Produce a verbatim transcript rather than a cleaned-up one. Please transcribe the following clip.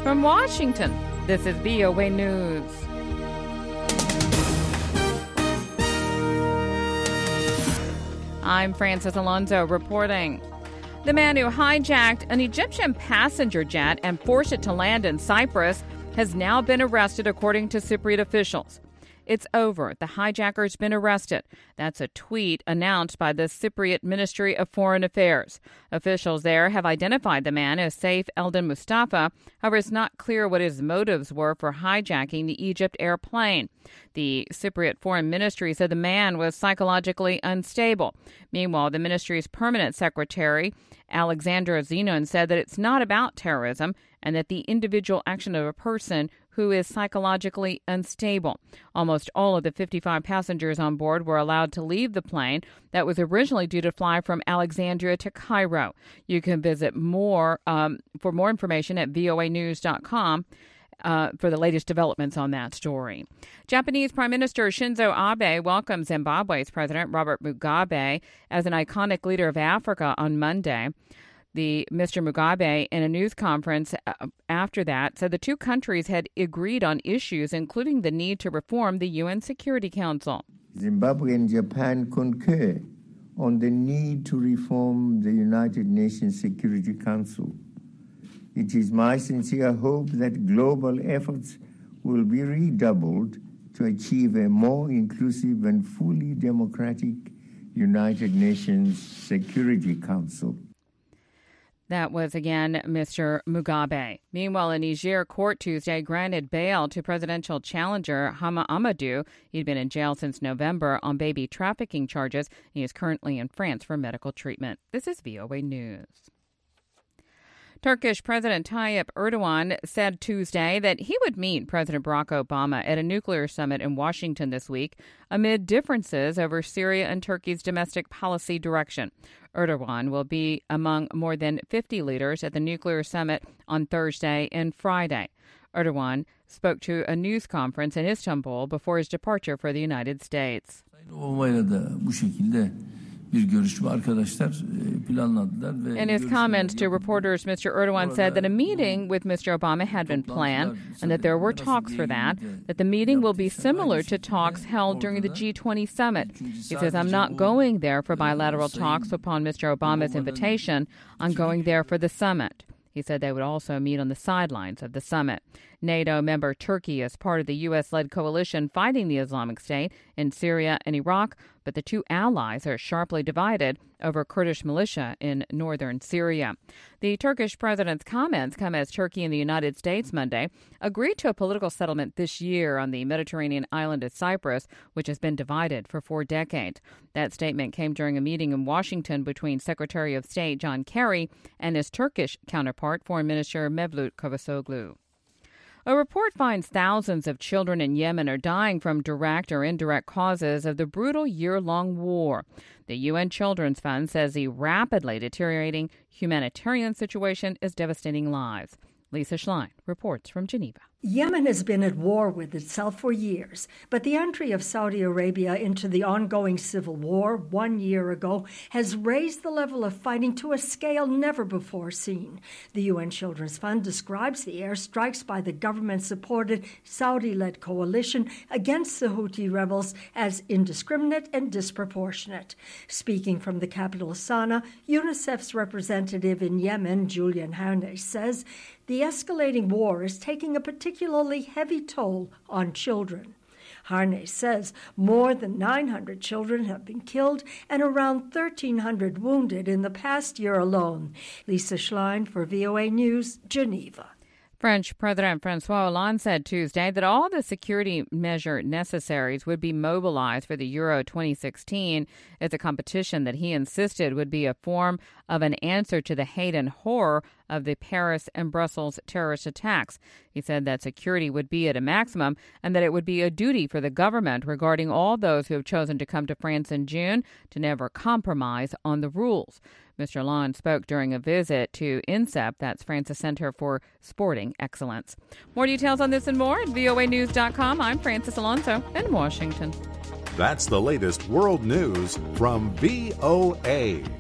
From Washington, this is V O A News. I'm Francis Alonso reporting. The man who hijacked an Egyptian passenger jet and forced it to land in Cyprus has now been arrested, according to Cypriot officials. It's over. The hijacker's been arrested. That's a tweet announced by the Cypriot Ministry of Foreign Affairs. Officials there have identified the man as Saif Eldin Mustafa. However, it's not clear what his motives were for hijacking the Egypt airplane. The Cypriot Foreign Ministry said the man was psychologically unstable. Meanwhile, the ministry's permanent secretary, Alexandra Zenon, said that it's not about terrorism and that the individual action of a person who is psychologically unstable. Almost all of the fifty-five passengers on board were allowed to leave the plane that was originally due to fly from Alexandria to Cairo. You can visit more um, for more information at V O A news dot com. Uh, for the latest developments on that story. Japanese Prime Minister Shinzo Abe welcomed Zimbabwe's President Robert Mugabe as an iconic leader of Africa on Monday. The Mister Mugabe, in a news conference after that, said the two countries had agreed on issues, including the need to reform the U N Security Council. Zimbabwe and Japan concur on the need to reform the United Nations Security Council. It is my sincere hope that global efforts will be redoubled to achieve a more inclusive and fully democratic United Nations Security Council. That was, again, Mister Mugabe. Meanwhile, a Niger court Tuesday granted bail to presidential challenger Hama Amadou. He'd been in jail since November on baby trafficking charges. He is currently in France for medical treatment. This is V O A News. Turkish President Tayyip Erdogan said Tuesday that he would meet President Barack Obama at a nuclear summit in Washington this week amid differences over Syria and Turkey's domestic policy direction. Erdogan will be among more than fifty leaders at the nuclear summit on Thursday and Friday. Erdogan spoke to a news conference in Istanbul before his departure for the United States. In his comments to reporters, Mister Erdogan said that a meeting with Mister Obama had been planned and that there were talks for that, that the meeting will be similar to talks held during the G twenty summit. He says, I'm not going there for bilateral talks upon Mister Obama's invitation. I'm going there for the summit. He said they would also meet on the sidelines of the summit. NATO member Turkey is part of the U S-led coalition fighting the Islamic State in Syria and Iraq, but the two allies are sharply divided over Kurdish militia in northern Syria. The Turkish president's comments come as Turkey and the United States Monday agreed to a political settlement this year on the Mediterranean island of Cyprus, which has been divided for four decades. That statement came during a meeting in Washington between Secretary of State John Kerry and his Turkish counterpart, Foreign Minister Mevlut Cavusoglu. A report finds thousands of children in Yemen are dying from direct or indirect causes of the brutal year-long war. The U N Children's Fund says the rapidly deteriorating humanitarian situation is devastating lives. Lisa Schlein reports from Geneva. Yemen has been at war with itself for years, but the entry of Saudi Arabia into the ongoing civil war one year ago has raised the level of fighting to a scale never before seen. The U N Children's Fund describes the airstrikes by the government-supported Saudi-led coalition against the Houthi rebels as indiscriminate and disproportionate. Speaking from the capital Sana'a, UNICEF's representative in Yemen, Julian Harney, says the escalating war is taking a particularly heavy toll on children. Harney says more than nine hundred children have been killed and around thirteen hundred wounded in the past year alone. Lisa Schlein for V O A News, Geneva. French President François Hollande said Tuesday that all the security measure necessaries would be mobilized for the Euro twenty sixteen. It's a competition that he insisted would be a form of an answer to the hate and horror of the Paris and Brussels terrorist attacks. He said that security would be at a maximum and that it would be a duty for the government regarding all those who have chosen to come to France in June to never compromise on the rules. Mister Hollande spoke during a visit to INSEP, that's France's Center for Sporting Excellence. More details on this and more at V O A news dot com. I'm Francis Alonso in Washington. That's the latest world news from V O A.